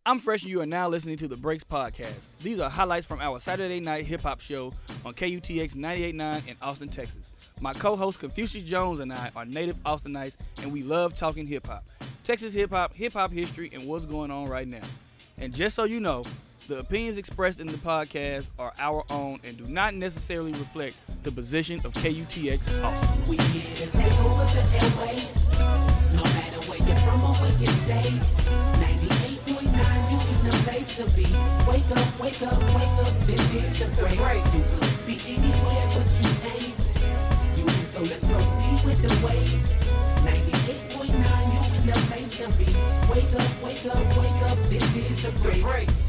I'm Fresh and you are now listening to the Breaks Podcast. These are highlights from our Saturday night hip-hop show on KUTX 98.9 in Austin, Texas. My co-host Confucius Jones and I are native Austinites, and we love talking hip-hop. Texas hip-hop history, and what's going on right now. And just so you know, the opinions expressed in the podcast are our own and do not necessarily reflect the position of KUTX Austin. We here to take over the airways, no matter where you're from or where you stay. 98.9, you in the place to be. Wake up, wake up, wake up, this is the breaks. You could be anywhere but you ain't. You in, so let's proceed with the wave. 98.9, you in the place to be. Wake up, wake up, wake up, this is the breaks.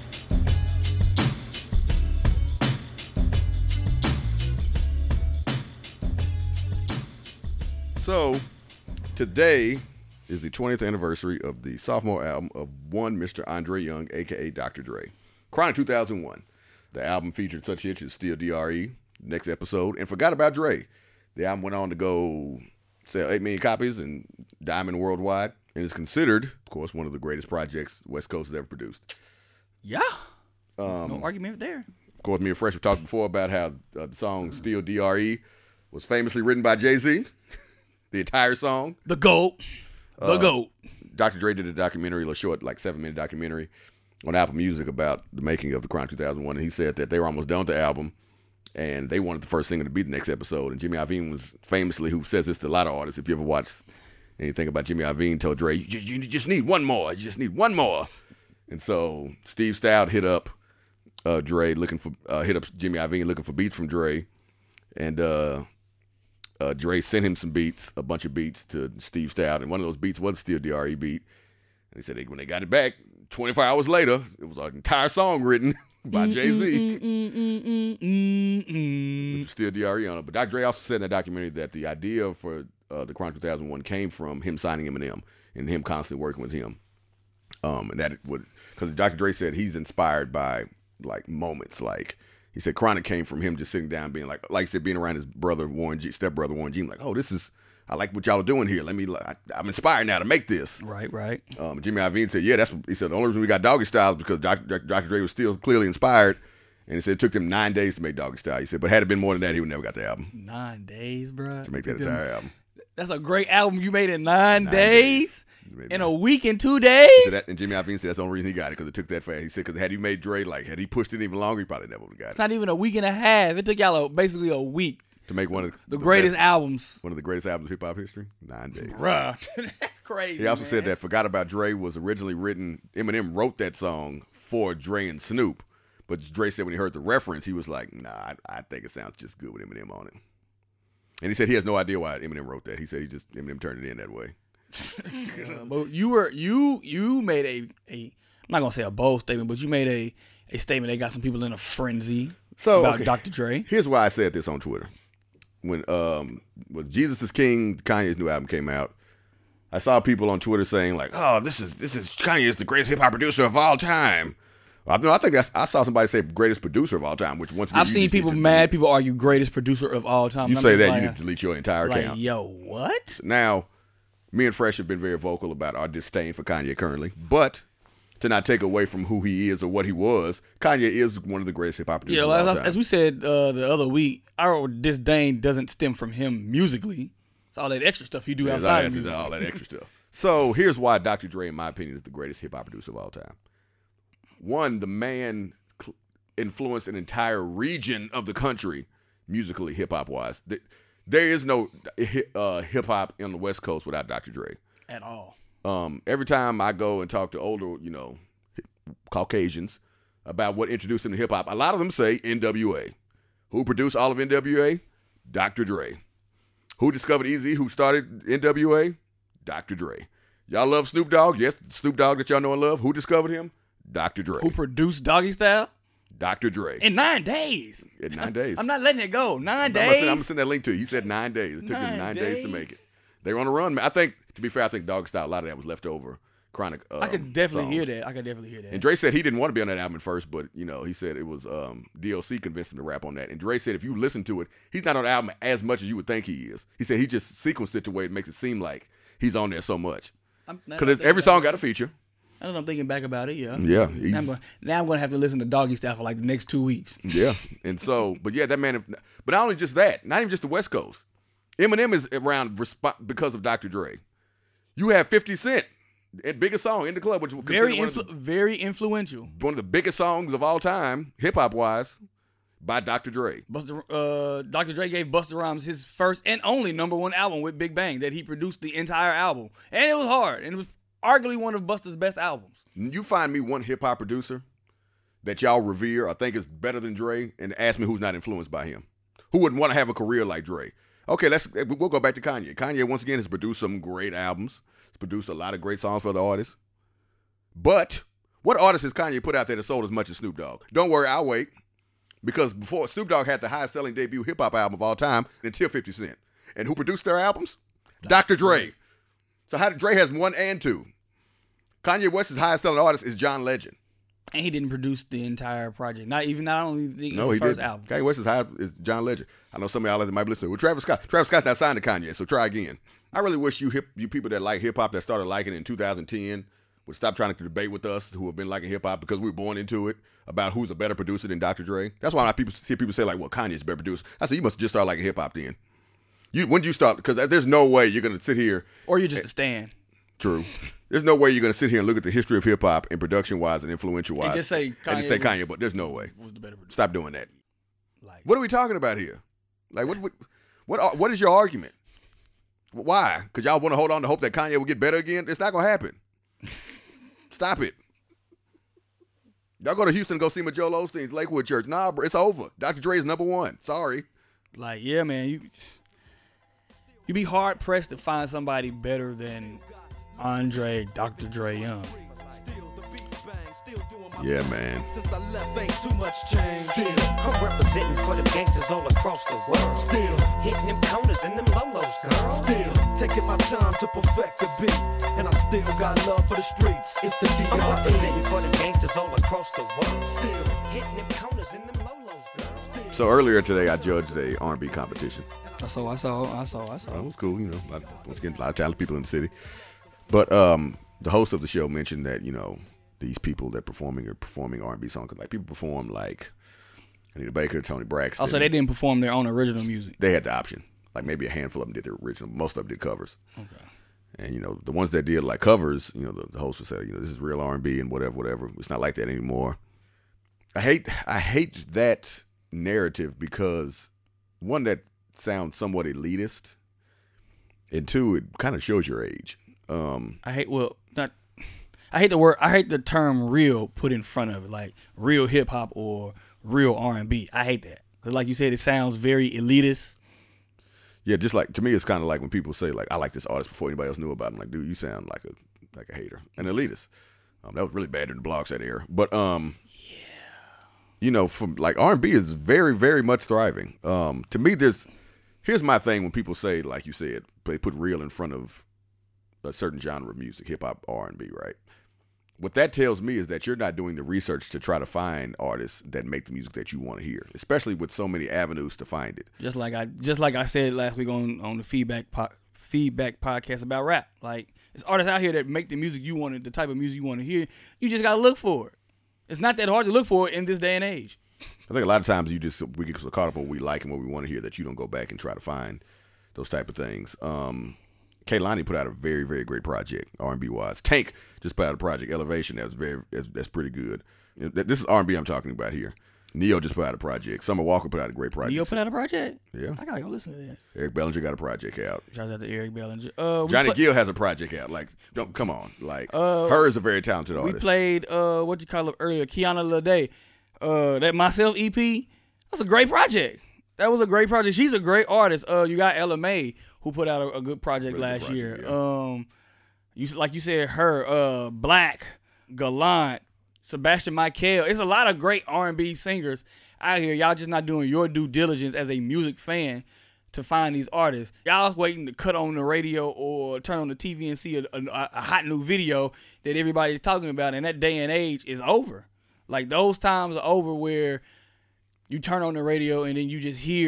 So, today is the 20th anniversary of the sophomore album of one Mr. Andre Young, a.k.a. Dr. Dre. Chronic 2001. The album featured such hits as Still D.R.E., Next Episode, and Forgot About Dre. The album went on to go sell 8 million copies and diamond worldwide, and is considered, of course, one of the greatest projects West Coast has ever produced. Yeah. No argument there. Of course, me and Fresh, we talked before about how the song Still D.R.E. was famously written by Jay-Z. The entire song. The GOAT. The GOAT. Dr. Dre did a documentary, a short, 7-minute documentary on Apple Music about the making of the Chronic 2001. And he said that they were almost done with the album and they wanted the first single to be the Next Episode. And Jimmy Iovine was famously, who says this to a lot of artists, if you ever watched anything about Jimmy Iovine, told Dre, you just need one more. You just need one more. And so Steve Stout hit up Dre hit up Jimmy Iovine looking for beats from Dre. And Dre sent him some beats, a bunch of beats to Steve Stout, and one of those beats was Still D.R.E. beat. And he said when they got it back, 24 hours later, it was an entire song written by Jay-Z. With Still D.R.E. on it. But Dr. Dre also said in that documentary that the idea for the Chronic 2001 came from him signing Eminem and him constantly working with him. And that it would, because Dr. Dre said he's inspired by moments he said Chronic came from him just sitting down being like I said, being around his brother, stepbrother Warren G. I like what y'all are doing here. I'm inspired now to make this. Right. Jimmy Iovine said, he said the only reason we got Doggy Style is because Dr. Dre was still clearly inspired. And he said it took them 9 days to make Doggy Style. He said, but had it been more than that, he would never got the album. 9 days, bro. To make that entire album. That's a great album you made in 9 days. In a week and 2 days? And Jimmy Iovine said that's the only reason he got it, because it took that fast. He said because had he made Dre, had he pushed it even longer, he probably never would have got it. Not even a week and a half. It took y'all basically a week. To make one of the greatest albums. One of the greatest albums in hip-hop history? 9 days. Bruh. That's crazy. He also said that Forgot About Dre was originally written, Eminem wrote that song for Dre and Snoop. But Dre said when he heard the reference, he was like, nah, I think it sounds just good with Eminem on it. And he said he has no idea why Eminem wrote that. He said Eminem turned it in that way. But you made a I'm not gonna say a bold statement, but you made a statement that got some people in a frenzy about Dr. Dre. Here's why I said this on Twitter. When Jesus is King, Kanye's new album came out, I saw people on Twitter saying this is Kanye is the greatest hip hop producer of all time. I think I saw somebody say greatest producer of all time, which once I've seen people mad. People argue greatest producer of all time. You say that, you need to delete your entire account. Yo, what? Now, me and Fresh have been very vocal about our disdain for Kanye currently, but to not take away from who he is or what he was, Kanye is one of the greatest hip hop producers of all time. As we said the other week, our disdain doesn't stem from him musically. It's all that extra stuff he do outside of music. All that extra stuff. So here's why Dr. Dre, in my opinion, is the greatest hip hop producer of all time. One, the man influenced an entire region of the country musically, hip hop wise. There is no hip hop on the West Coast without Dr. Dre at all. Every time I go and talk to older, Caucasians about what introduced them to hip hop, a lot of them say NWA. Who produced all of NWA? Dr. Dre. Who discovered Eazy? Who started NWA? Dr. Dre. Y'all love Snoop Dogg? Yes, Snoop Dogg that y'all know and love. Who discovered him? Dr. Dre. Who produced Doggy Style? Dr. Dre. In 9 days. In 9 days. I'm not letting it go. 9 days. I'm going to send that link to you. He said 9 days. It took him 9 days to make it. They were on a run. I think, to be fair, I think Doggy Style, a lot of that was left over. Chronic I could definitely hear that. And Dre said he didn't want to be on that album at first, but, he said it was DLC convinced him to rap on that. And Dre said if you listen to it, he's not on the album as much as you would think he is. He said he just sequenced it to where it makes it seem like he's on there so much. Because every song got a feature. I don't know. I'm thinking back about it. Yeah. Yeah. Now I'm gonna have to listen to Doggy Style for like the next 2 weeks. Yeah. And so, but yeah, that man. But not only just that, not even just the West Coast. Eminem is around because of Dr. Dre. You have 50 Cent, biggest song in the club, which was very influential. One of the biggest songs of all time, hip hop wise, by Dr. Dre. Dr. Dre gave Busta Rhymes his first and only #1 album with Big Bang that he produced the entire album, and it was hard, and it was arguably one of Busta's best albums. You find me one hip hop producer that y'all revere or think is better than Dre, and ask me who's not influenced by him. Who wouldn't want to have a career like Dre? Okay, we'll go back to Kanye. Kanye, once again, has produced some great albums. He's produced a lot of great songs for other artists. But what artist has Kanye put out there that sold as much as Snoop Dogg? Don't worry, I'll wait. Because before, Snoop Dogg had the highest selling debut hip-hop album of all time until 50 Cent. And who produced their albums? Dr. Dre. So Dre has 1 and 2. Kanye West's highest selling artist is John Legend. And he didn't produce the entire project. Not only the first album. Kanye West's high is John Legend. I know some of y'all that might be listening. Well, Travis Scott's not signed to Kanye, so try again. I really wish you people that like hip hop that started liking it in 2010 would stop trying to debate with us who have been liking hip hop because we were born into it about who's a better producer than Dr. Dre. That's why people say like, well, Kanye's a better producer. I said, you must just start liking hip hop then. When did you start? Because there's no way you're going to sit here. Or you're just a stan. True. There's no way you're going to sit here and look at the history of hip hop and production wise and influential wise and just say Kanye, but there's no way. Was the better producer. Stop doing that. What are we talking about here? Like, what is your argument? Why? Because y'all want to hold on to hope that Kanye will get better again? It's not going to happen. Stop it. Y'all go to Houston and go see my Joel Osteen's Lakewood Church. Nah, bro, it's over. Dr. Dre is #1. Sorry. Like, yeah, man, you be hard pressed to find somebody better than Andre, Dr. Dre Young. Yeah, man. Since I left, ain't too much change. Still, I'm representing for them gangsters all across the world. Still, hitting them corners and them lolos, girl. Still, taking my time to perfect the beat, and I still got love for the streets. It's the D.R.E. I'm representing for them gangsters all across the world. Still, hitting them corners and them lolos, girl. Still. So earlier today, I judged a R&B competition. I saw. That was cool, once again, a lot of talented people in the city. But the host of the show mentioned that, these people that are performing R&B songs. Like, people perform like Anita Baker, Tony Braxton. Also, they didn't perform their own original music. They had the option. Like, maybe a handful of them did their original. Most of them did covers. Okay. And, the ones that did, like, covers, the host would say, this is real R&B and whatever. It's not like that anymore. I hate that narrative because, one, that sounds somewhat elitist, and two, it kind of shows your age. I hate the term real put in front of it, like real hip hop or real R&B. I hate that. Cause like you said, it sounds very elitist. Yeah, just like, to me, it's kind of like when people say, like, I like this artist before anybody else knew about him. Like, dude, you sound like a hater, an elitist. That was really bad in the blogs that era. But from like R&B is very, very much thriving. To me, here's my thing when people say, like you said, they put real in front of a certain genre of music, hip hop, R&B, right? What that tells me is that you're not doing the research to try to find artists that make the music that you want to hear, especially with so many avenues to find it. Just like I said last week on the feedback podcast about rap. Like, there's artists out here that make the music you wanted, the type of music you want to hear. You just gotta look for it. It's not that hard to look for it in this day and age. I think a lot of times we get so caught up on what we like and what we want to hear that you don't go back and try to find those type of things. Kehlani put out a very, very great project, R&B wise. Tank just put out a project, Elevation, that's pretty good. This is R&B I'm talking about here. Neo just put out a project. Summer Walker put out a great project. Neo put out a project? Yeah. I gotta go listen to that. Eric Bellinger got a project out. Shout out to Eric Bellinger. Johnny Gill has a project out. Like, come on. Like, her is a very talented artist. We played earlier, Kiana Lede. That Myself EP. That's a great project. That was a great project. She's a great artist. You got Ella May, who put out a good project last year. Yeah. You said her, Black, Gallant, Sebastian Michael. It's a lot of great R&B singers out here. Y'all just not doing your due diligence as a music fan to find these artists. Y'all waiting to cut on the radio or turn on the TV and see a hot new video that everybody's talking about, and that day and age is over. Like, those times are over where you turn on the radio and then you just hear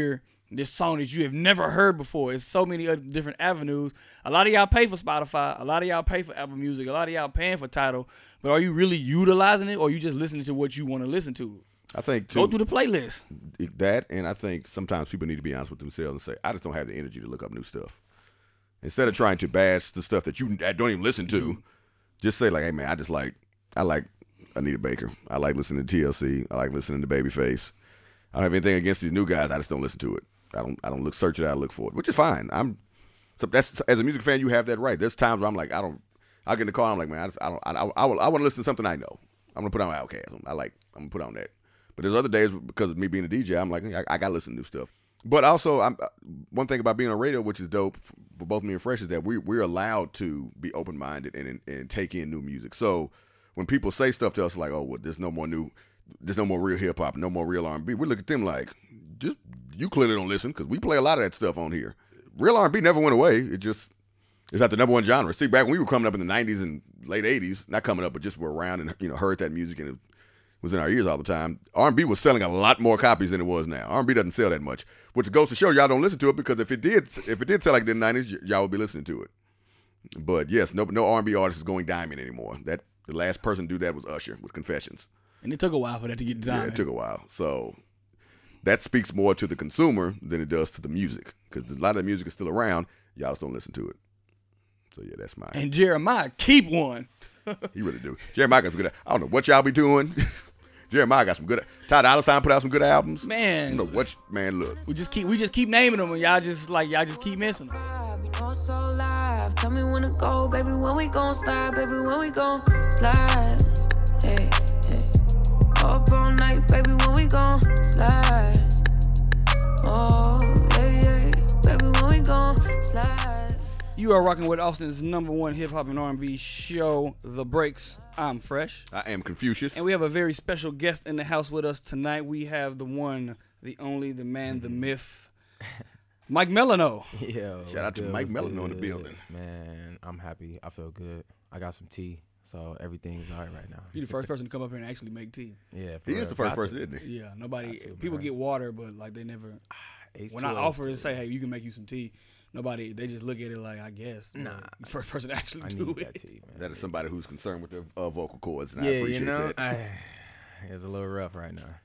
this song that you have never heard before. It's so many other different avenues. A lot of y'all pay for Spotify. A lot of y'all pay for Apple Music. A lot of y'all paying for Tidal. But are you really utilizing it, or are you just listening to what you want to listen to? I think Go through the playlist. That, and I think sometimes people need to be honest with themselves and say, I just don't have the energy to look up new stuff. Instead of trying to bash the stuff that I don't even listen to, just say like, hey man, I like Anita Baker. I like listening to TLC. I like listening to Babyface. I don't have anything against these new guys. I just don't listen to it. I don't search it out, look for it, which is fine. That's as a music fan, you have that right. There's times where I'm like, I'll get in the car and I'm like, man, I want to listen to something I know. I'm gonna put on Outkast. I'm gonna put on that. But there's other days because of me being a DJ, I'm like, I gotta listen to new stuff. But also, one thing about being on radio, which is dope for both me and Fresh, is that we're allowed to be open-minded and take in new music. So when people say stuff to us like, oh, well, there's no more real hip-hop, no more real R&B, we look at them like, just you clearly don't listen, because we play a lot of that stuff on here. Real R&B never went away. It's not the number one genre. See, back when we were coming up in the 90s and late 80s, not coming up, but just were around and heard that music and it was in our ears all the time. R&B was selling a lot more copies than it was now. R&B doesn't sell that much, which goes to show y'all don't listen to it, because if it did sell like it did in the 90s, y'all would be listening to it. But yes, no R&B artist is going diamond anymore. The last person to do that was Usher with Confessions. And it took a while for that to get diamond. Yeah, it took a while. So that speaks more to the consumer than it does to the music, because a lot of the music is still around. Y'all just don't listen to it. So yeah, that's mine. And Jeremiah keep one. He really do. Jeremiah got some good. I don't know what y'all be doing. Jeremiah got some good. Ty Dolla $ign put out some good albums. Man, I don't know what. Man, look. We just keep naming them, and y'all just keep missing them. You know it's so live. Tell me when to go, baby. When we gon' slide, baby. When we gon' slide. Hey, hey. Up all night, baby. When we gon' slide. Oh, hey, hey. Baby, when we gon' slide. You are rocking with Austin's #1 hip hop and R&B show, The Breaks. I'm Fresh. I am Confucius. And we have a very special guest in the house with us tonight. We have the one, the only, the man, the myth, Mike Melano. Yo, shout out to Mike Melano in the building. Man, I'm happy. I feel good. I got some tea, so everything's all right now. You're the first person to come up here and actually make tea. Yeah, he is the first person, isn't he? Yeah, nobody. People get water, but like they never. When I offer to say, hey, you can make you some tea. Nobody, they just look at it like, I guess. Nah. First person to actually do need it. That tea, man. That is somebody who's concerned with their vocal cords, and yeah, I appreciate that. It's a little rough right now.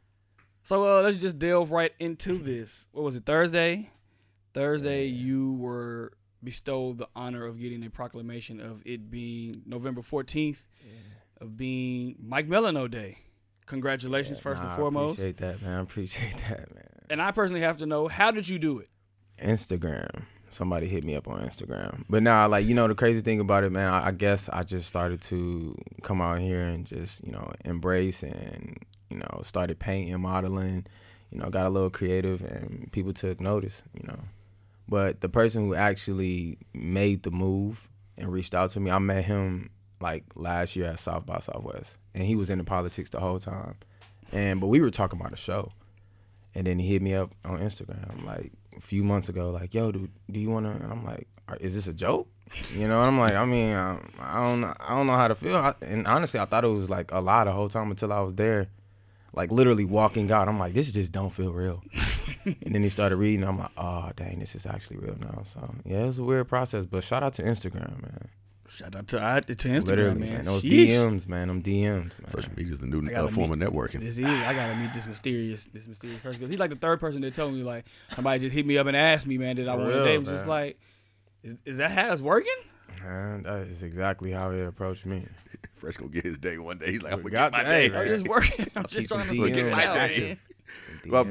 So let's just delve right into this. What was it, Thursday? Thursday, you were bestowed the honor of getting a proclamation of it being November 14th, of being Mike Melano Day. Congratulations, first and foremost. I appreciate that, man. I appreciate that, man. And I personally have to know, how did you do it? Instagram. Somebody hit me up on Instagram. But now, like, the crazy thing about it, man, I guess I just started to come out here and just, embrace and, started painting, modeling, got a little creative, and people took notice, But the person who actually made the move and reached out to me, I met him, like, last year at South by Southwest. And he was into politics the whole time. But we were talking about a show. And then he hit me up on Instagram, like, a few months ago, like, yo, dude, do you want to, and I'm like, is this a joke? And I'm like, I mean, I don't know how to feel. And honestly, I thought it was like a lie the whole time until I was there, like literally walking out. I'm like, this just don't feel real. And then he started reading. I'm like, oh, dang, this is actually real now. So, yeah, it was a weird process, but shout out to Instagram, man. Shout out to Instagram, literally, man. Those DMs, man. Them DMs, man. Social media is the new form of networking. I gotta meet this mysterious person, because he's like the third person that told me, like, somebody just hit me up and asked me, man, did I want to date him? Just like, is that how it's working? Man, that is exactly how he approached me. Fresh gonna get his day one day. He's like, I'm gonna get my day. I'm just working. I'm just trying to get my day. Well,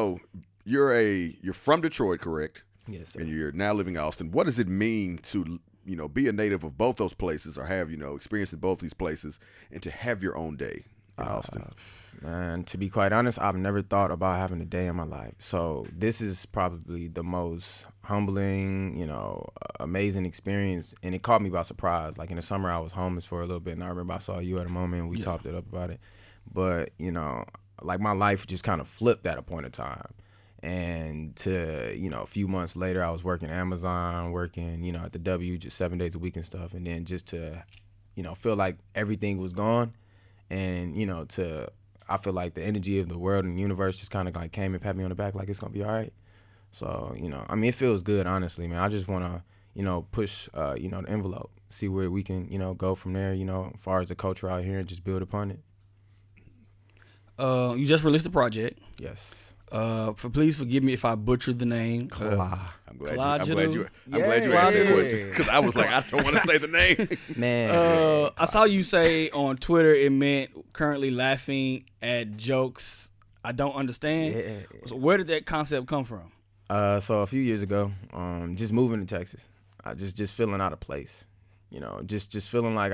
you're from Detroit, correct? Yes, sir. And you're now living in Austin. What does it mean to be a native of both those places, or have, experience in both these places, and to have your own day in Austin? Man, to be quite honest, I've never thought about having a day in my life. So this is probably the most humbling, amazing experience. And it caught me by surprise. Like in the summer, I was homeless for a little bit, and I remember I saw you at a moment, and we talked it up about it. But, like my life just kind of flipped at a point in time. And to, a few months later, I was working Amazon, working, at the W just 7 days a week and stuff. And then just to, feel like everything was gone. And, I feel like the energy of the world and the universe just kind of like came and pat me on the back like it's going to be all right. So, you know, I mean, it feels good, honestly, man. I just want to, you know, push, you know, the envelope, see where we can, you know, go from there, you know, as far as the culture out here and just build upon it. You just released a project. Yes. Please forgive me if I butchered the name. I'm glad you asked that Yeah. question because I was like, I don't want to say the name. Man. I saw you say on Twitter it meant currently laughing at jokes I don't understand. Yeah. So where did that concept come from? So a few years ago, just moving to Texas, I just feeling out of place, you know, just feeling like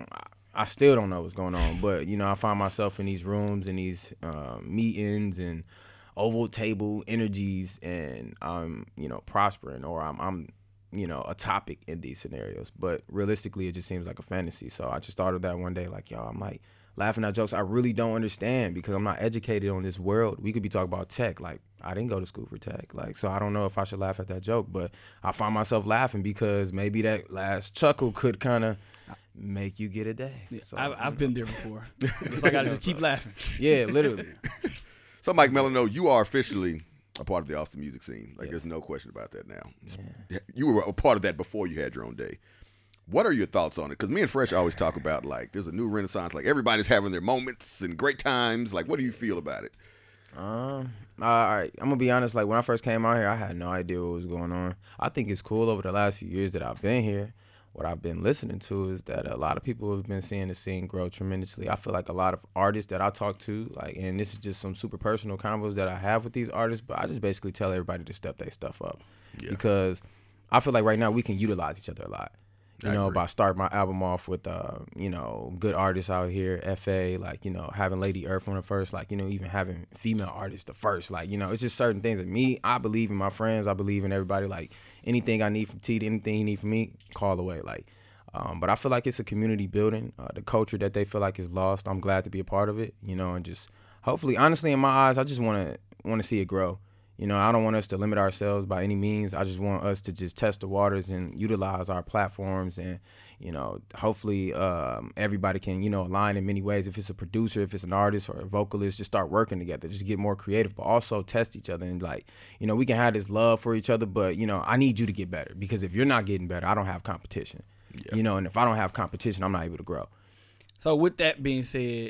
I still don't know what's going on, but you know, I find myself in these rooms and these meetings and oval table energies, and I'm, you know, prospering, or I'm you know, a topic in these scenarios, but realistically, it just seems like a fantasy. So I just thought of that one day, like, yo, I'm like laughing at jokes I really don't understand because I'm not educated on this world. We could be talking about tech, like I didn't go to school for tech, like, so I don't know if I should laugh at that joke, but I find myself laughing because maybe that last chuckle could kind of make you get a day. So, I've been there before. It's like I just keep laughing. yeah, literally. So, Mike Melano, you are officially a part of the Austin music scene. Like, there's no question about that now. Yeah. You were a part of that before you had your own day. What are your thoughts on it? Because me and Fresh always talk about, like, there's a new renaissance. Like, everybody's having their moments and great times. Like, what do you feel about it? All right, I'm gonna be honest. Like, when I first came out here, I had no idea what was going on. I think it's cool over the last few years that I've been here. What I've been listening to is that a lot of people have been seeing the scene grow tremendously. I feel like a lot of artists that I talk to, like, and this is just some super personal combos that I have with these artists, but I just basically tell everybody to step their stuff up. Yeah. Because I feel like right now we can utilize each other a lot. You know, by starting my album off with, you know, good artists out here, FA, like, you know, having Lady Earth on the first, like, you know, even having female artists the first, like, you know, it's just certain things that me, I believe in my friends, I believe in everybody, like, anything I need from T, anything he need from me, call away, like, but I feel like it's a community building, the culture that they feel like is lost, I'm glad to be a part of it, you know, and just hopefully, honestly, in my eyes, I just want to see it grow. You know, I don't want us to limit ourselves by any means. I just want us to just test the waters and utilize our platforms, and, you know, hopefully everybody can, you know, align in many ways. If it's a producer, if it's an artist or a vocalist, just start working together, just get more creative, but also test each other. And, like, you know, we can have this love for each other, but, you know, I need you to get better, because if you're not getting better, I don't have competition. Yeah. You know, and if I don't have competition, I'm not able to grow. So with that being said,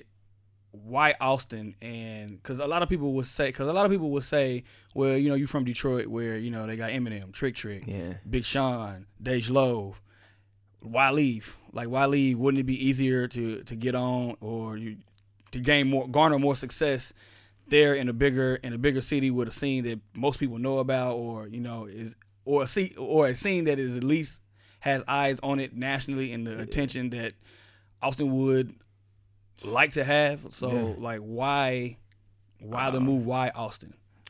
why Austin? And because a lot of people would say, well, you know, you from Detroit, where, you know, they got Eminem, Trick, yeah, Big Sean, Dej Loaf. Why leave? Like, why leave? Wouldn't it be easier to get on, or to garner more success there in a bigger city with a scene that most people know about, or, you know, or a scene that is at least has eyes on it nationally, and the attention that Austin would like to have. So like, why the move? Why Austin?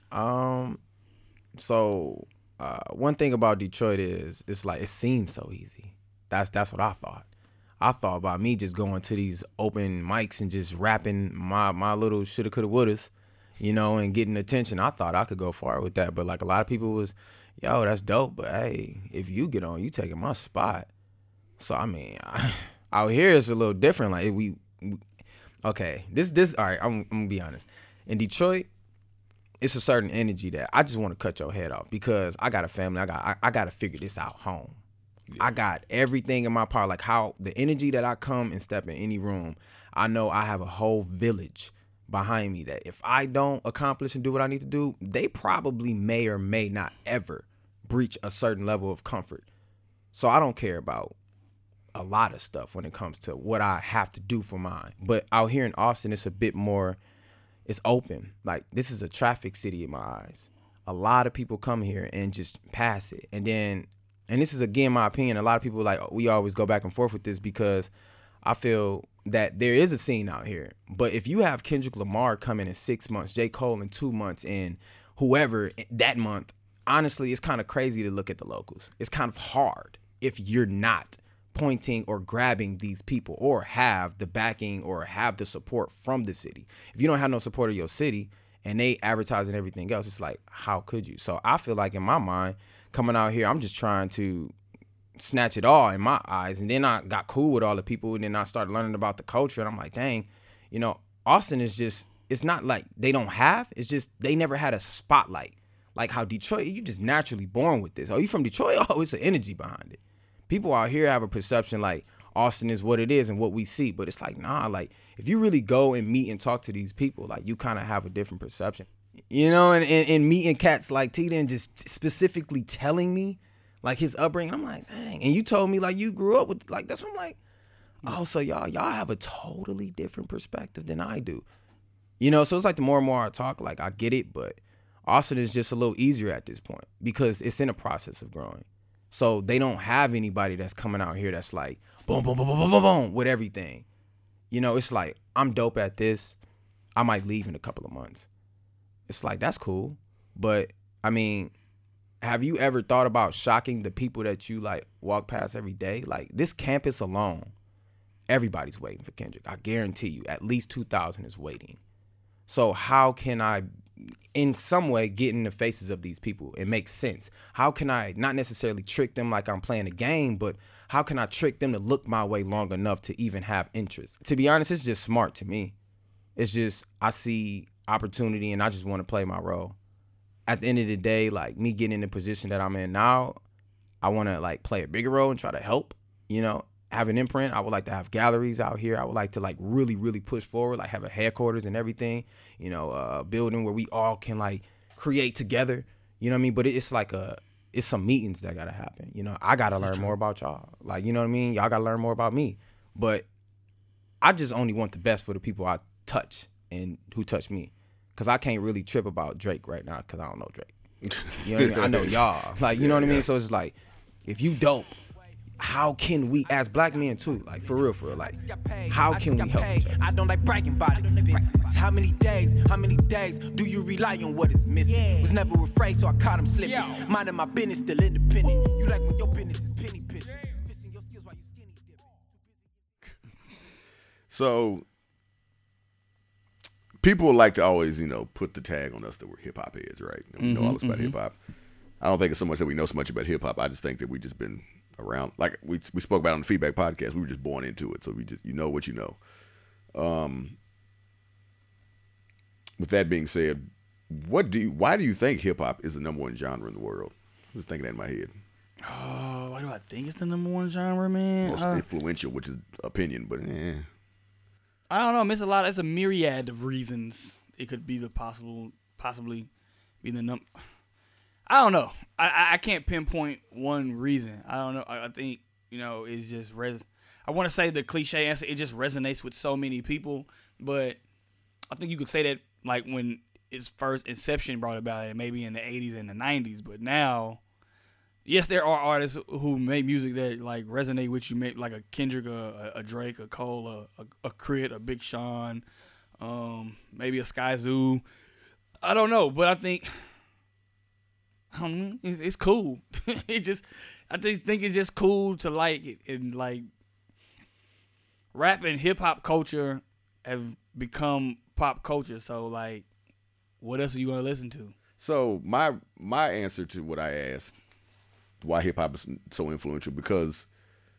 So one thing about Detroit is it's like it seems so easy. That's what I thought. I thought about me just going to these open mics and just rapping my little shoulda coulda wouldas, you know, and getting attention. I thought I could go far with that, but like a lot of people was, yo, that's dope, but hey, if you get on, you taking my spot. So I mean, out here it's a little different. Like okay, this all right, I'm gonna be honest. In Detroit, it's a certain energy that I just want to cut your head off, because I got a family. I got to figure this out home. Yeah. I got everything in my power. Like, how the energy that I come and step in any room, I know I have a whole village behind me that if I don't accomplish and do what I need to do, they probably may or may not ever breach a certain level of comfort. So I don't care about a lot of stuff when it comes to what I have to do for mine. But out here in Austin, it's a bit more, it's open. Like, this is a traffic city in my eyes. A lot of people come here and just pass it. And this is, again, my opinion. A lot of people, like, we always go back and forth with this, because I feel that there is a scene out here. But if you have Kendrick Lamar coming in 6 months, J. Cole in 2 months, and whoever that month, honestly, it's kind of crazy to look at the locals. It's kind of hard if you're not pointing or grabbing these people, or have the backing or have the support from the city. If you don't have no support of your city and they advertising everything else, it's like, how could you? So I feel like, in my mind, coming out here, I'm just trying to snatch it all in my eyes. And then I got cool with all the people, and then I started learning about the culture, and I'm like, dang, you know, Austin is just, it's not like they don't have, it's just they never had a spotlight. like how Detroit, you just naturally born with this. Oh, you from Detroit? Oh, it's an energy behind it. People out here have a perception like Austin is what it is and what we see, but it's like, nah, like if you really go and meet and talk to these people, like you kind of have a different perception, you know, and meeting cats like Tita and just specifically telling me like his upbringing, I'm like, dang. And you told me like you grew up with like, that's what I'm like, oh, so y'all have a totally different perspective than I do. You know, so it's like the more and more I talk, like I get it, but Austin is just a little easier at this point because it's in a process of growing. So they don't have anybody that's coming out here that's like, boom, boom, boom, boom, boom, boom, boom, with everything. You know, it's like, I'm dope at this. I might leave in a couple of months. It's like, that's cool. But, I mean, have you ever thought about shocking the people that you, like, walk past every day? Like, this campus alone, everybody's waiting for Kendrick. I guarantee you, at least 2,000 is waiting. So how can I, in some way, get in the faces of these people and make sense? How can I not necessarily trick them like I'm playing a game, but how can I trick them to look my way long enough to even have interest? To be honest, it's just smart to me. It's just, I see opportunity and I just want to play my role. At the end of the day, like me getting in the position that I'm in now, I want to like play a bigger role and try to help, you know, have an imprint. I would like to have galleries out here. I would like to like really, really push forward, like have a headquarters and everything, you know, a building where we all can like create together, you know what I mean? But it's like it's some meetings that gotta happen. You know, I gotta learn more about y'all. Like, you know what I mean? Y'all gotta learn more about me. But I just only want the best for the people I touch and who touch me. Cause I can't really trip about Drake right now because I don't know Drake. You know what I mean? I know y'all. Like, you know what I mean? So it's like, if you dope, how can we, as black men too, like for real, like, how can we help each other? I don't like bragging about expenses. How many days do you rely on what is missing? Was never afraid, so I caught him slipping. Minding my business, still independent. You like when your business is penny pitching. So people like to always, you know, put the tag on us that we're hip hop heads, right? And we know all this about hip hop. I don't think it's so much that we know so much about hip hop. I just think that we just been around, like we spoke about on the Feedback podcast. We were just born into it, so we just, you know what you know. With that being said, why do you think hip hop is the number one genre in the world? I was thinking that in my head. Oh, why do I think it's the number one genre, man? Most influential, which is opinion, but I don't know. It's a myriad of reasons it could be possibly be the number. I don't know. I can't pinpoint one reason. I don't know. I think, you know, it's just I want to say the cliche answer, it just resonates with so many people, but I think you could say that like when its first inception brought about it, maybe in the 80s and the 90s, but now, yes, there are artists who make music that like resonate with you, like a Kendrick, a Drake, a Cole, a Crit, a Big Sean, maybe a Sky Zoo. I don't know, but I think it's cool. I just think it's just cool to like it, and like rap and hip hop culture have become pop culture. So like, what else are you gonna listen to? So my answer to what I asked, why hip hop is so influential, because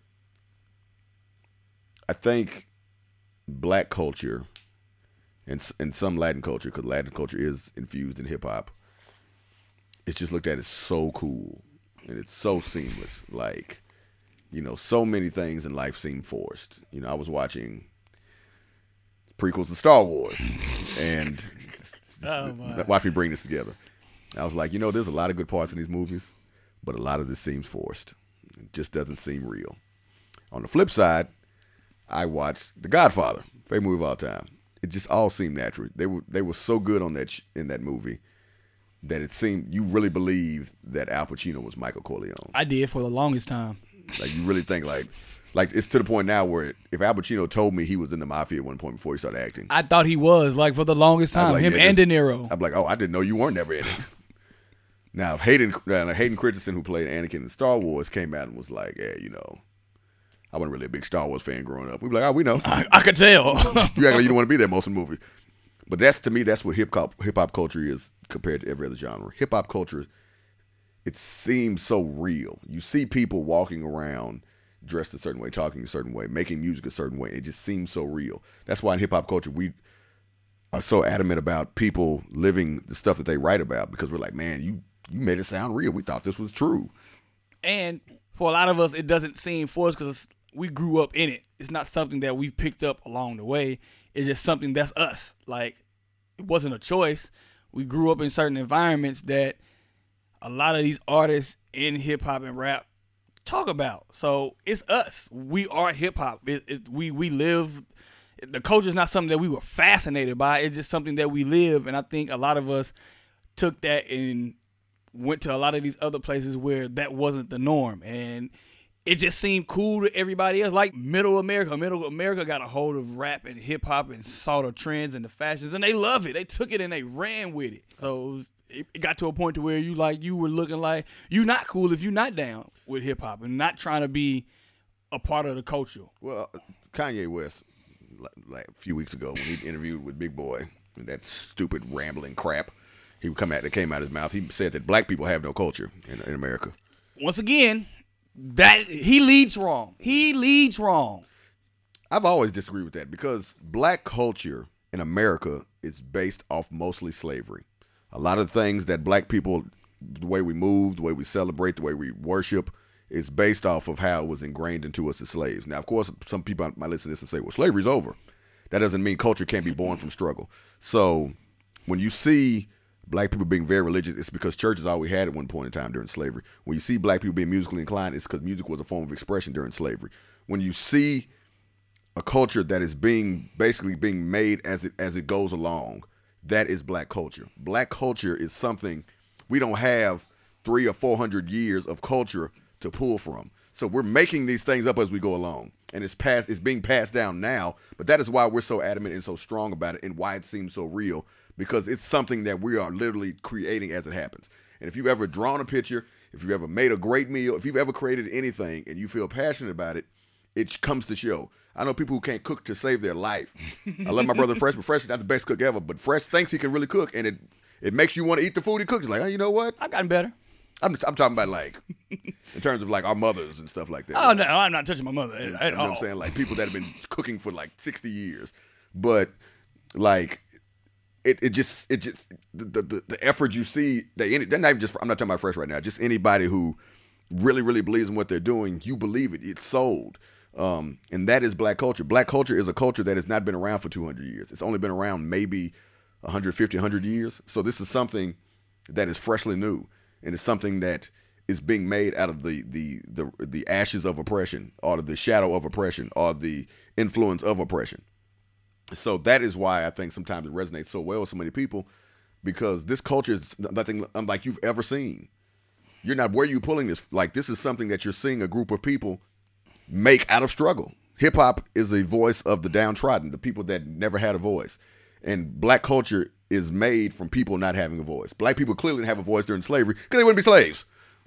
I think black culture and some Latin culture, because Latin culture is infused in hip hop, it's just looked at as so cool and it's so seamless. Like, you know, so many things in life seem forced. You know, I was watching prequels to Star Wars and watch me bring this together. I was like, you know, there's a lot of good parts in these movies, but a lot of this seems forced. It just doesn't seem real. On the flip side, I watched The Godfather, favorite movie of all time. It just all seemed natural. They were so good on that in that movie that it seemed you really believed that Al Pacino was Michael Corleone. I did for the longest time. Like you really think like it's to the point now where if Al Pacino told me he was in the mafia at one point before he started acting, I thought he was like for the longest time. Like, him and De Niro. I'm like, oh, I didn't know you weren't never in it. Now, if Hayden Christensen, who played Anakin in Star Wars, came out and was like, yeah, you know, I wasn't really a big Star Wars fan growing up. We'd be like, oh, we know. I could tell. You act like you don't want to be there most of the movie. But to me, that's what hip hop culture is compared to every other genre. Hip hop culture, it seems so real. You see people walking around dressed a certain way, talking a certain way, making music a certain way. It just seems so real. That's why in hip hop culture, are so adamant about people living the stuff that they write about, because we're like, man, you made it sound real. We thought this was true. And for a lot of us, it doesn't seem forced because we grew up in it. It's not something that we've picked up along the way. It's just something that's us. Like, it wasn't a choice. We grew up in certain environments that a lot of these artists in hip-hop and rap talk about. So it's us. We are hip-hop. We live. The culture is not something that we were fascinated by. It's just something that we live. And I think a lot of us took that and went to a lot of these other places where that wasn't the norm. And it just seemed cool to everybody else. Like Middle America got a hold of rap and hip hop and saw the trends and the fashions, and they love it. They took it and they ran with it. So it got to a point to where you were looking like you not cool if you're not down with hip hop and not trying to be a part of the culture. Well, Kanye West, like a few weeks ago when he interviewed with Big Boy, and that stupid rambling crap that came out of his mouth, he said that black people have no culture in America. Once again, that he leads wrong. He leads wrong. I've always disagreed with that because black culture in America is based off mostly slavery. A lot of things that black people, the way we move, the way we celebrate, the way we worship, is based off of how it was ingrained into us as slaves. Now, of course, some people might listen to this and say, well, slavery's over. That doesn't mean culture can't be born from struggle. So when you see black people being very religious, it's because church is all we had at one point in time during slavery. When you see black people being musically inclined, it's because music was a form of expression during slavery. When you see a culture that is basically being made as it goes along, that is black culture. Black culture is something we don't have 300 or 400 years of culture to pull from. So we're making these things up as we go along, and it's being passed down now. But that is why we're so adamant and so strong about it, and why it seems so real. Because it's something that we are literally creating as it happens. And if you've ever drawn a picture, if you've ever made a great meal, if you've ever created anything and you feel passionate about it, it comes to show. I know people who can't cook to save their life. I love my brother Fresh, but Fresh is not the best cook ever. But Fresh thinks he can really cook, and it makes you want to eat the food he cooks. He's like, oh, you know what? I've gotten better. I'm talking about like in terms of like our mothers and stuff like that. Oh, no, I'm not touching my mother at all. You know what I'm saying? Like people that have been cooking for like 60 years. But like it just the effort you see, they're not even just, I'm not talking about Fresh right now, just anybody who really, really believes in what they're doing, you believe it. It's sold. And that is black culture. Black culture is a culture that has not been around for 200 years. It's only been around maybe 150, 100 years. So this is something that is freshly new. And it's something that is being made out of the ashes of oppression, or the shadow of oppression, or the influence of oppression. So that is why I think sometimes it resonates so well with so many people, because this culture is nothing unlike you've ever seen. You're not, where are you pulling this? Like, this is something that you're seeing a group of people make out of struggle. Hip hop is a voice of the downtrodden, the people that never had a voice. And black culture is made from people not having a voice. Black people clearly didn't have a voice during slavery because they wouldn't be slaves.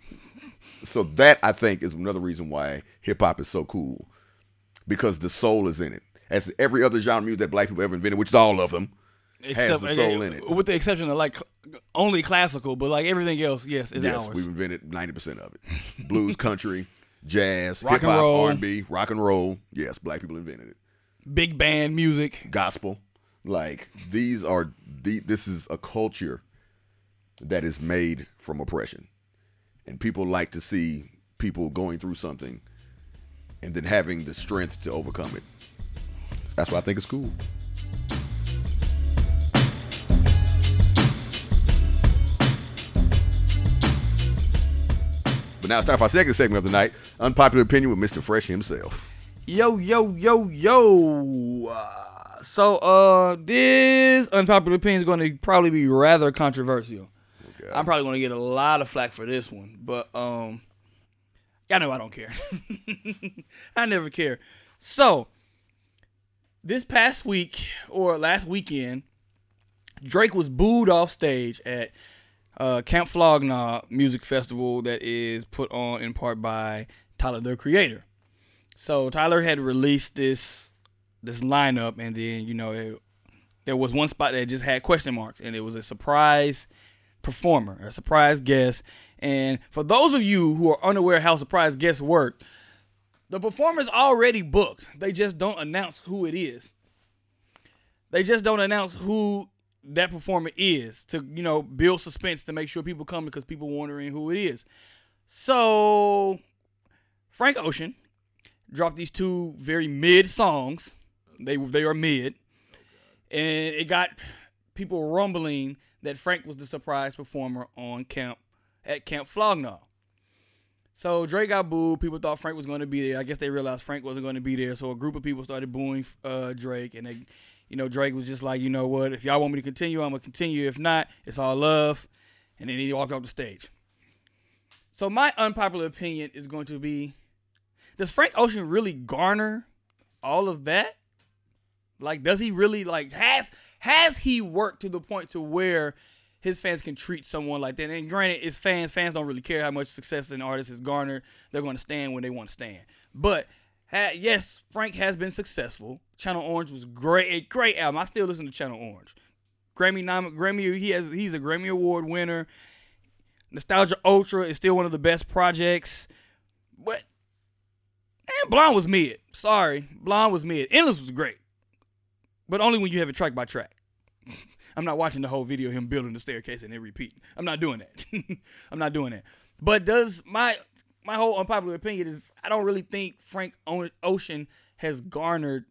So that, I think, is another reason why hip hop is so cool, because the soul is in it. As every other genre of music that black people ever invented, which is all of them, has the soul in it. With the exception of like only classical, but like everything else, yes, is ours. Yes, we've invented 90% of it. Blues, country, jazz, rock hip-hop, and roll. R&B, rock and roll. Yes, black people invented it. Big band music. Gospel. Like, this is a culture that is made from oppression. And people like to see people going through something and then having the strength to overcome it. That's why I think it's cool. But now it's time for our second segment of the night, Unpopular Opinion with Mr. Fresh himself. Yo. So this unpopular opinion is going to probably be rather controversial. Okay. I'm probably going to get a lot of flack for this one, but y'all know I don't care. I never care. So this past week, or last weekend, Drake was booed off stage at Camp Flog Gnaw Music Festival that is put on in part by Tyler, the Creator. So Tyler had released this lineup, and then, there was one spot that just had question marks, and it was a surprise performer, a surprise guest. And for those of you who are unaware how surprise guests work, the performer's already booked. They just don't announce who it is. They just don't announce who that performer is to, build suspense to make sure people come because people wondering who it is. So Frank Ocean dropped these 2 very mid songs. They are mid. And it got people rumbling that Frank was the surprise performer at Camp Flog Gnaw. So Drake got booed. People thought Frank was going to be there. I guess they realized Frank wasn't going to be there. So a group of people started booing Drake. And they, Drake was just like, you know what? If y'all want me to continue, I'm going to continue. If not, it's all love. And then he walked off the stage. So my unpopular opinion is going to be, does Frank Ocean really garner all of that? Like, does he really, like, has he worked to the point to where his fans can treat someone like that? And granted, it's fans. Fans don't really care how much success an artist has garnered. They're going to stand when they want to stand. But, yes, Frank has been successful. Channel Orange was a great album. I still listen to Channel Orange. He's a Grammy Award winner. Nostalgia Ultra is still one of the best projects. But, Blonde was mid. Sorry, Blonde was mid. Endless was great. But only when you have it track by track. I'm not watching the whole video of him building the staircase and then repeating. I'm not doing that. I'm not doing that. But does my whole unpopular opinion is I don't really think Frank Ocean has garnered.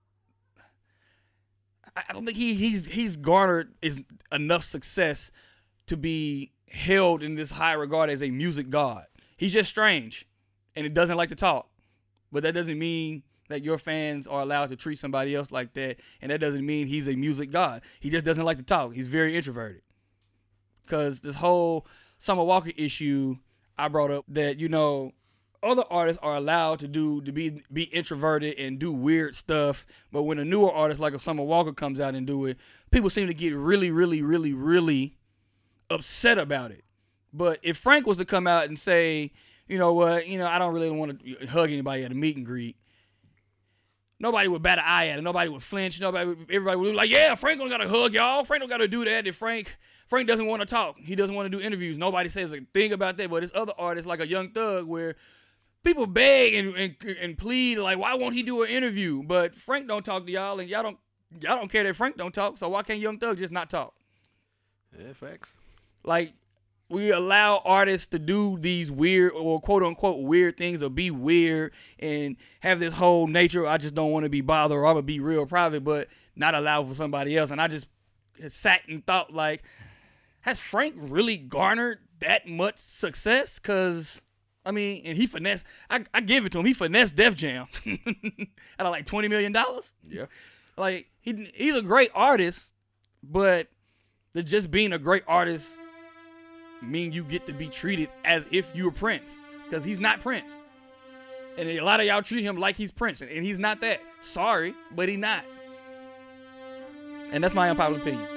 I don't think he's garnered is enough success to be held in this high regard as a music god. He's just strange, and it doesn't like to talk. But that doesn't mean that your fans are allowed to treat somebody else like that, and that doesn't mean he's a music god. He just doesn't like to talk. He's very introverted. Because this whole Summer Walker issue, I brought up that, other artists are allowed to be introverted and do weird stuff, but when a newer artist like a Summer Walker comes out and do it, people seem to get really, really, really, really upset about it. But if Frank was to come out and say, you know what, I don't really want to hug anybody at a meet and greet, nobody would bat an eye at it. Nobody would flinch. Everybody would be like, yeah, Frank don't got to hug y'all. Frank don't got to do that. If Frank doesn't want to talk. He doesn't want to do interviews. Nobody says a thing about that. But there's other artists like a Young Thug where people beg and plead like, why won't he do an interview? But Frank don't talk to y'all, and y'all don't care that Frank don't talk. So why can't Young Thug just not talk? Yeah, facts. Like, we allow artists to do these weird or quote unquote weird things or be weird and have this whole nature. I just don't want to be bothered, or I'm going to be real private, but not allow for somebody else. And I just sat and thought, like, has Frank really garnered that much success? Because, and he finessed. I give it to him. He finessed Def Jam at like $20 million. Yeah. Like, he's a great artist, but just being a great artist mean you get to be treated as if you're Prince, because he's not Prince, and a lot of y'all treat him like he's Prince, and he's not that. Sorry, but he's not. And that's my unpopular opinion.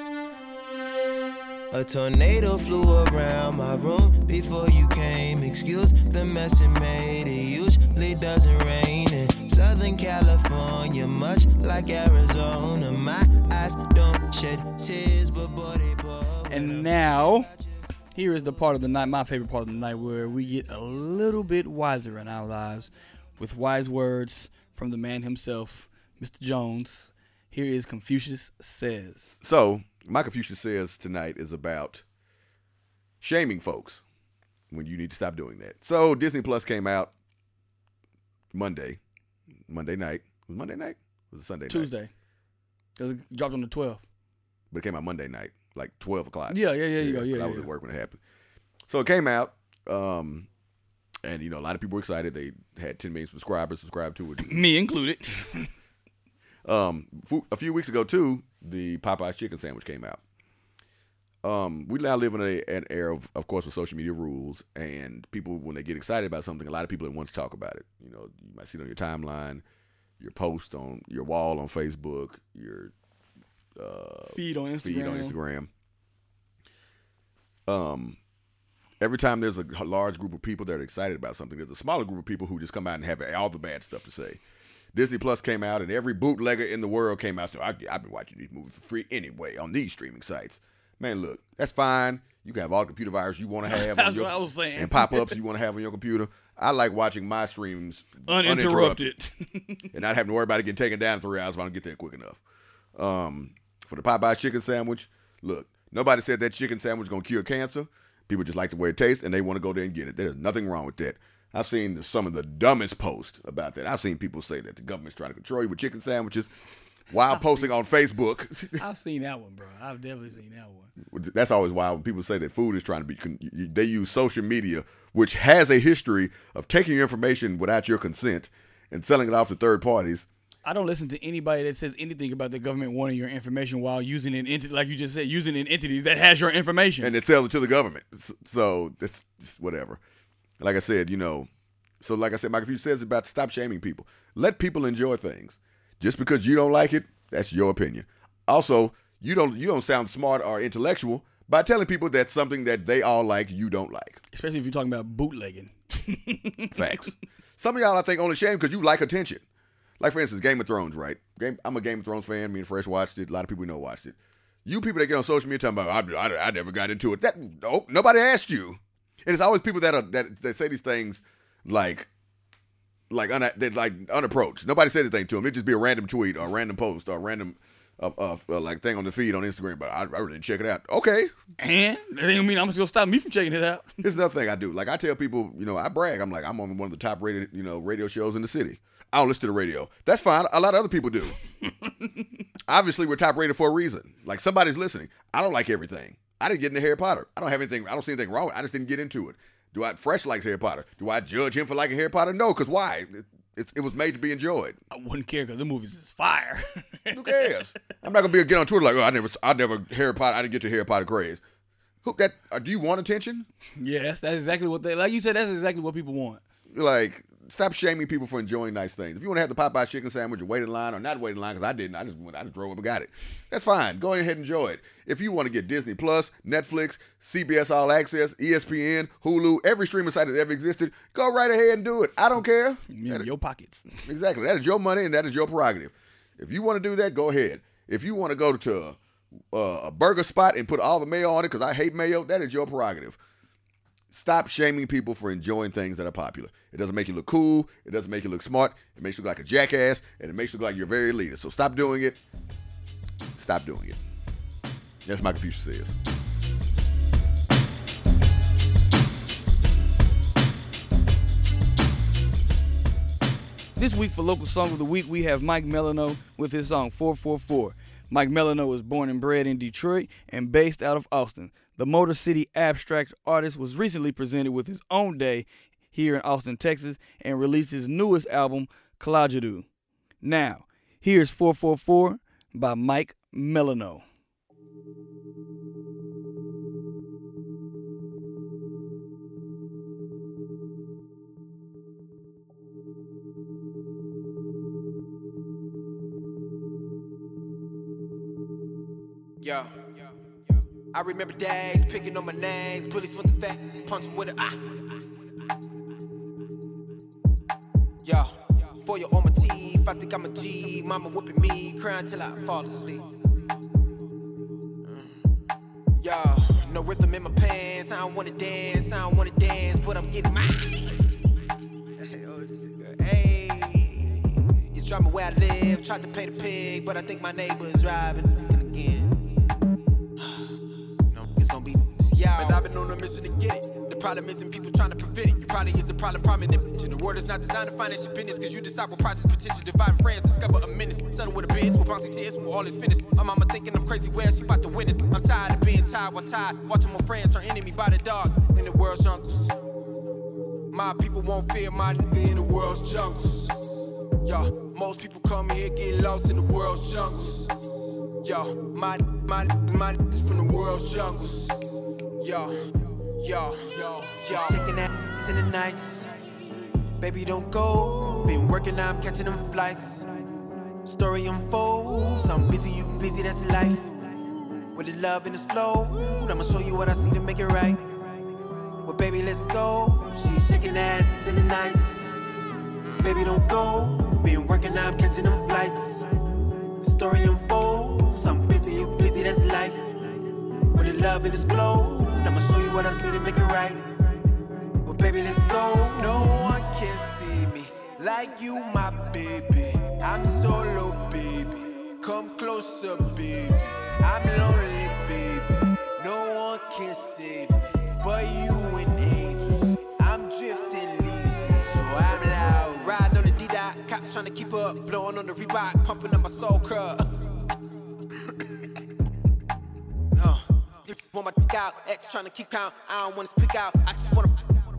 A tornado flew around my room before you came. Excuse the mess it made. It usually doesn't rain in Southern California, much like Arizona. My eyes don't shed tears, but boy, they pour. And now, here is the part of the night, my favorite part of the night, where we get a little bit wiser in our lives with wise words from the man himself, Mr. Jones. Here is Confucius Says. So, my Confucius Says tonight is about shaming folks when you need to stop doing that. So, Disney Plus came out Monday night. Was it Monday night? Was it Sunday night? Tuesday. Because it dropped on the 12th. But it came out Monday night, like 12 o'clock. Yeah. I was at work when it happened. So, it came out, and, a lot of people were excited. They had 10 million subscribers subscribed to it. Me included. A few weeks ago, too, the Popeye's chicken sandwich came out. We now live in an era of course, with social media rules, and people, when they get excited about something, a lot of people at once talk about it. You might see it on your timeline, your post on your wall on Facebook, your feed on Instagram. Every time there's a large group of people that are excited about something, there's a smaller group of people who just come out and have all the bad stuff to say. Disney Plus came out, and every bootlegger in the world came out. So I've been watching these movies for free anyway on these streaming sites. Man, look, that's fine. You can have all the computer viruses you want to have. That's what I was saying. And pop-ups you want to have on your computer. I like watching my streams uninterrupted. And not having to worry about it getting taken down in 3 hours if I don't get there quick enough. for the Popeyes chicken sandwich. Look, nobody said that chicken sandwich is going to cure cancer. People just like the way it tastes, and they want to go there and get it. There's nothing wrong with that. I've seen some of the dumbest posts about that. I've seen people say that the government's trying to control you with chicken sandwiches while posting on Facebook. I've seen that one, bro. I've definitely seen that one. That's always wild when people say that food is trying to be. They use social media, which has a history of taking your information without your consent and selling it off to third parties. I don't listen to anybody that says anything about the government wanting your information while using an entity, like you just said, using an entity that has your information. And it sells it to the government. So it's whatever. Like I said, so like I said, Mike, if you says about stop shaming people, let people enjoy things. Just because you don't like it, that's your opinion. Also, you don't sound smart or intellectual by telling people that's something that they all like, you don't like. Especially if you're talking about bootlegging. Facts. Some of y'all, I think, only shame because you like attention. Like, for instance, Game of Thrones, right? I'm a Game of Thrones fan. Me and Fresh watched it. A lot of people we know watched it. You people that get on social media talking about, I never got into it. Nobody asked you. And it's always people that say these things like unapproached. Nobody said anything to them. It'd just be a random tweet or a random post or a random like thing on the feed on Instagram. But I really didn't check it out. Okay. And that ain't mean I'm just gonna stop me from checking it out. Here's another thing I do. Like I tell people, I brag. I'm like, I'm on one of the top rated, radio shows in the city. I don't listen to the radio. That's fine. A lot of other people do. Obviously, we're top rated for a reason. Like somebody's listening. I don't like everything. I didn't get into Harry Potter. I don't see anything wrong with it. I just didn't get into it. Fresh likes Harry Potter. Do I judge him for liking Harry Potter? No, because why? It was made to be enjoyed. I wouldn't care because the movies is fire. Who cares? I'm not gonna get on Twitter like, I never Harry Potter. I didn't get to Harry Potter craze. Do you want attention? Yes, that's exactly what like you said. That's exactly what people want. Like, stop shaming people for enjoying nice things. If you want to have the Popeye chicken sandwich or wait in line or not wait in line, because I didn't. I just drove up and got it. That's fine. Go ahead and enjoy it. If you want to get Disney Plus, Netflix, CBS All Access, ESPN, Hulu, every streaming site that ever existed, go right ahead and do it. I don't care. Your pockets. Exactly. That is your money and that is your prerogative. If you want to do that, go ahead. If you want to go to a burger spot and put all the mayo on it, because I hate mayo, that is your prerogative. Stop shaming people for enjoying things that are popular. It doesn't make you look cool. It doesn't make you look smart. It makes you look like a jackass, and it makes you look like you're very elitist. So stop doing it. Stop doing it. That's Mike Confucius says. This week for Local Song of the Week, we have Mike Melano with his song 444. Mike Melano was born and bred in Detroit and based out of Austin. The Motor City abstract artist was recently presented with his own day here in Austin, Texas, and released his newest album, Collagedoo. Now, here's 444 by Mike Melano. Yo, I remember days picking on my names, bullies with the fact, punch with it, Yo, for you on my teeth, I think I'm a G. Mama whipping me, crying till I fall asleep. Yo, no rhythm in my pants, I don't wanna dance, but I'm getting mine. Hey, it's drama where I live, tried to pay the pig, but I think my neighbor's driving again. But I've been on a mission to get it. The problem isn't people trying to prevent it. You probably is the problem prominent. The world is not designed to finance your business, cause you decide what process potential. Divide friends, discover a menace. Settle with a bitch, with bouncy tears, when all is finished. My mama thinking I'm crazy, where she about to witness. I'm tired of being tired while tired. Watching my friends turn enemy by the dog in the world's jungles. My people won't fear my nigga in the world's jungles. Yo, most people come here get lost in the world's jungles. Yo, my niggas from the world's jungles. Yo, shaking ass in the nights. Baby, don't go. Been working, I'm catching them flights. Story unfolds. I'm busy, you busy, that's life. With the love in this flow, I'ma show you what I see to make it right. Well, baby, let's go. She's shaking ass in the nights. Baby, don't go. Been working, I'm catching them flights. Story unfolds. I'm busy, you busy, that's life. With the love in this flow, I'ma show you what I see to make it right. Well, baby, let's go. No one can see me like you, my baby. I'm solo, baby. Come closer, baby. I'm lonely, baby. No one can save me, but you and angels. I'm drifting lazy, so I'm loud. Riding on the D-Dot, cops trying to keep up. Blowing on the Reebok, pumping up my soul crud. Want my dick out, X trying to keep count. I don't wanna speak out, I just wanna.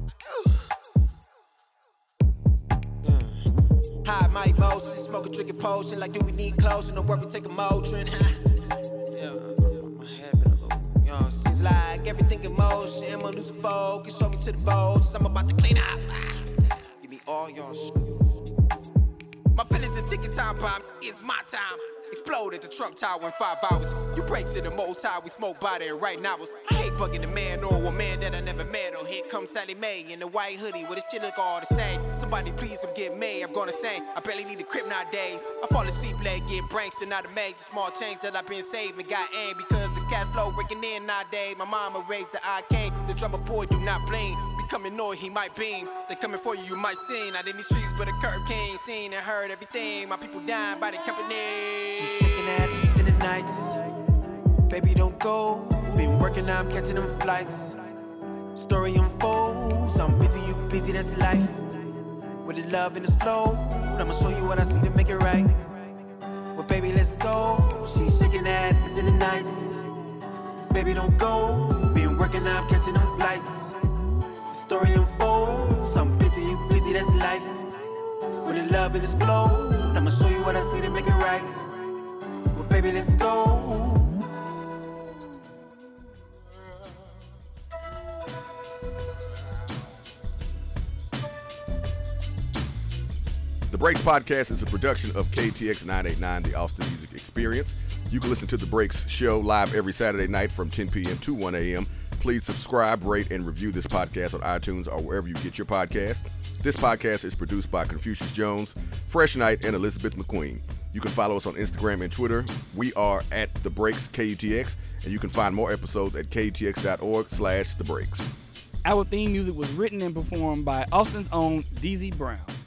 Hide my emotions, smoke a drinking potion. Like, do we need clothes? No worry, take a Motrin. Yeah, my head been a little, you know, seems like everything in motion. I'm gonna lose the focus, show me to the votes. I'm about to clean up. Give me all your shit. My feelings a ticking time bomb, it's my time. Explode at the Trump Tower in 5 hours. You break to the most high, we smoke by there right now. I hate bugging a man or a man that I never met. Or here comes Sally Mae in a white hoodie with his shit look all the same. Somebody please come get me, I'm gonna say I barely need a crib nowadays. I fall asleep late, get branks and not a major small change that I've been saving. Got aim because the cash flow breaking in nowadays. My mama raised the arcade, the drummer boy do not blame. Coming north, he might beam. They coming for you, you might see. Not in these streets, but a curb king. Seen and heard everything. My people dying by the company. She's shaking at us in the nights. Baby, don't go. Been working, I'm catching them flights. Story unfolds. I'm busy, you busy, that's life. With the love and the flow, I'ma show you what I see to make it right. Well, baby, let's go. She's shaking at us in the nights. Baby, don't go. Been working, I'm catching them flights. Story unfolds, I'm busy, you busy, that's life. With the love in this flow, I'ma show you what I see to make it right. Well, baby, let's go. The Breaks Podcast is a production of KTX 989, the Austin Music Experience. You can listen to The Breaks show live every Saturday night from 10 p.m. to 1 a.m. Please subscribe, rate, and review this podcast on iTunes or wherever you get your podcast. This podcast is produced by Confucius Jones, Fresh Knight, and Elizabeth McQueen. You can follow us on Instagram and Twitter. We are at The Breaks KUTX, and you can find more episodes at KUTX.org/The Breaks. Our theme music was written and performed by Austin's own DZ Brown.